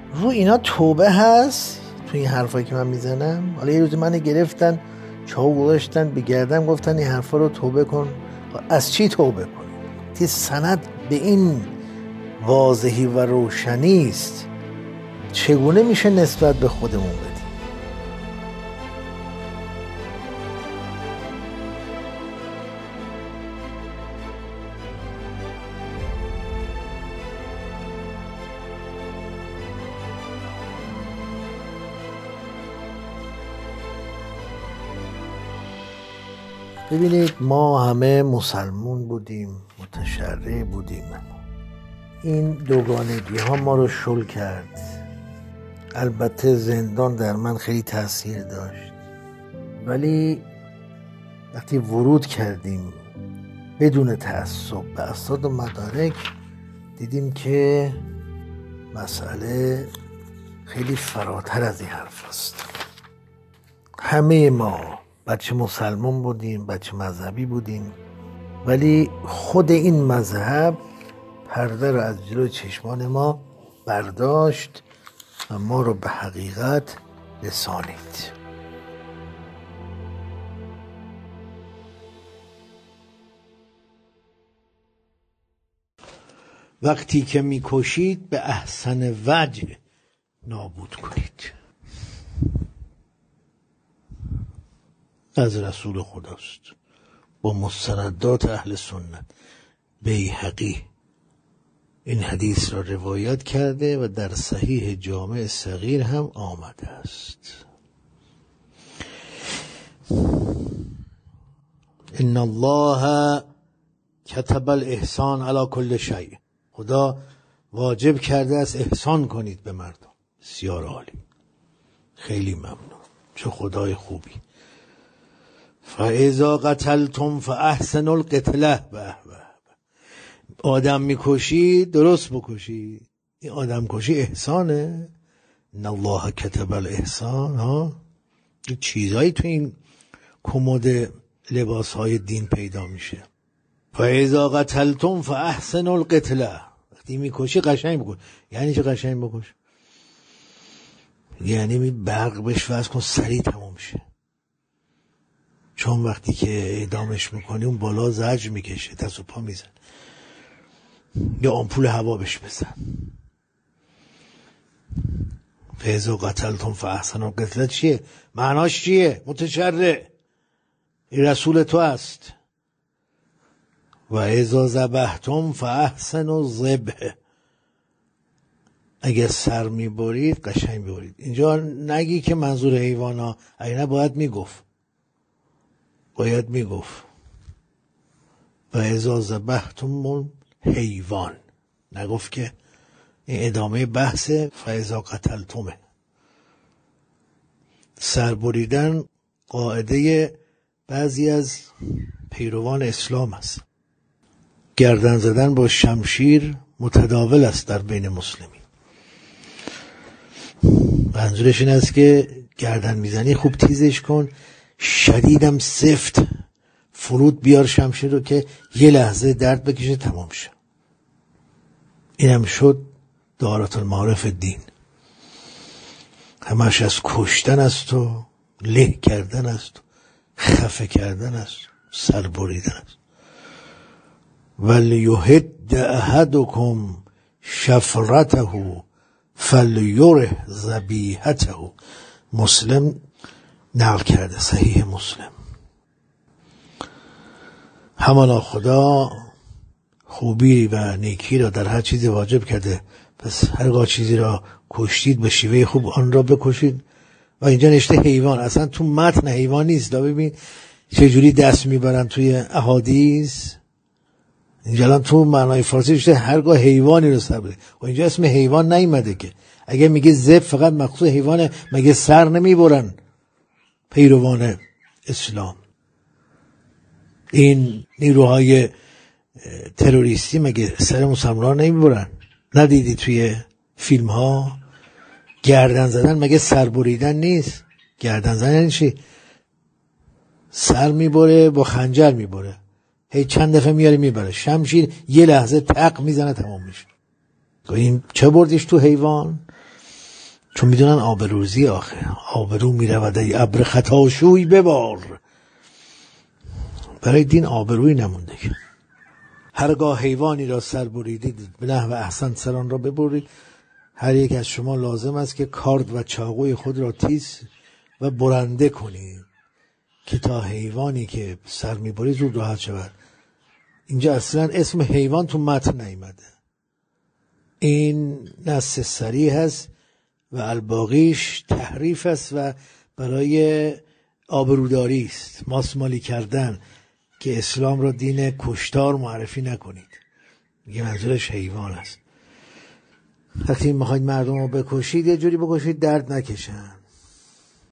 رو اینا توبه هست تو این حرفایی که من میزنم؟ حالا یه روزی من گرفتن چاو گذاشتن به گردن گفتن این حرفا رو توبه کن. از چی توبه کنی؟ تی سند به این واضحی و روشنی است، چگونه میشه نسبت به خودمون بدیم؟ ببینید ما همه مسلمون بودیم، متشرع بودیم. این دوگانگی ها ما رو شل کرد. البته زندان در من خیلی تاثیر داشت، ولی وقتی ورود کردیم بدون تعصب به اسناد و مدارک دیدیم که مسئله خیلی فراتر از این حرف است. همه ما بچه مسلمان بودیم، بچه مذهبی بودیم، ولی خود این مذهب پرده رو از جلوی چشمان ما برداشت و ما رو به حقیقت رسانید. وقتی که میکشید به احسن وجه نابود کنید. از رسول خداست با مستندات اهل سنت. بیهقی این حدیث را روایت کرده و در صحیح جامع صغیر هم آمده است. ان الله کتب الاحسان علی کل شیء. خدا واجب کرده است احسان کنید به مردم. بسیار عالی، خیلی ممنون، چه خدای خوبی. فاذا قتلتم فاحسنوا القتله. آدم میکشید درست بکشید. این آدم کشی احسانه. ان الله کتب الاحسان. ها این چیزایی تو این کمد لباسهای دین پیدا میشه. فاذا قتلتم فاحسنوا القتله. وقتی میکشی قشنگ بکش. یعنی چه قشنگ بکش؟ یعنی برق بهش وصل کن سریع تموم شه. چون وقتی که اعدامش میکنی اون بالا زجر میکشه، دست و پا میزن، یا آمپول هوا بهش بزن. فاذا قتلتم فاحسنوا القتله چیه؟ معناش چیه؟ متشرع، این رسول تو است. و اذا ذبحتم فاحسنوا الذبح. اگه سر میبرید قشنگ ببرید. اینجا نگی که منظور حیوانا، اگه نه باید میگفت و اذا ذبحتم حیوان، نگفت که. این ادامه بحث فاذا قتلتمه. سر بریدن قاعده بعضی از پیروان اسلام است. گردن زدن با شمشیر متداول است در بین مسلمین. منظورش این است که گردن میزنی خوب تیزش کن، شدیدم سفت فرود بیار شمشیر رو که یه لحظه درد بکشه تمام شه. اینم شد دارت المعارف دین. همش از کشتن است و له کردن است و خفه کردن است، سر بریدن است. ولیحد احدکم شفرته فلیره ذبیحته. مسلم نقل کرده، صحیح مسلم. همانا خدا خوبی و نیکی را در هر چیزی واجب کرده، پس هرگاه چیزی را کشتید به شیوه خوب آن را بکشید. و اینجا نشته حیوان، اصلا تو متن حیوان نیست. ببین چجوری دست میبرن توی احادیث. اینجا الان تو معنای فارسی نشته هرگاه حیوانی رو سر بده، و اینجا اسم حیوان نیومده که. اگه میگه ذبح فقط مقصود حیوانه، مگه سر نمیبرن پیروان اسلام؟ این نیروهای تروریستی مگه سر مسلمان نمیبرن؟ ندیدی توی فیلم ها گردن زدن مگه سر بریدن نیست؟ گردن زدن یعنی چی؟ سر میبره با خنجر میبره، هی چند دفعه میاره میبره، شمشیر یه لحظه تق میزنه تمام میشه. این چه بردیش تو حیوان؟ چون میدونن آبروزی آخه آبرو میرود ای ابر خطاشوی ببار. برای دین آبرویی نمونده که هرگاه حیوانی را سر بریدید به نحو احسن سران را ببرید. هر یک از شما لازم است که کارد و چاقوی خود را تیز و برنده کنید که تا حیوانی که سر میبری زود راحت شود. اینجا اصلا اسم حیوان تو متن نیامده. این نص صریح هست و الباقیش تحریف است و برای آبروداری است، ماسمالی کردن، که اسلام را دین کشتار معرفی نکنید. میگه منظورش حیوان است. وقتی میخواید مردم رو بکشید یه جوری بکشید درد نکشن.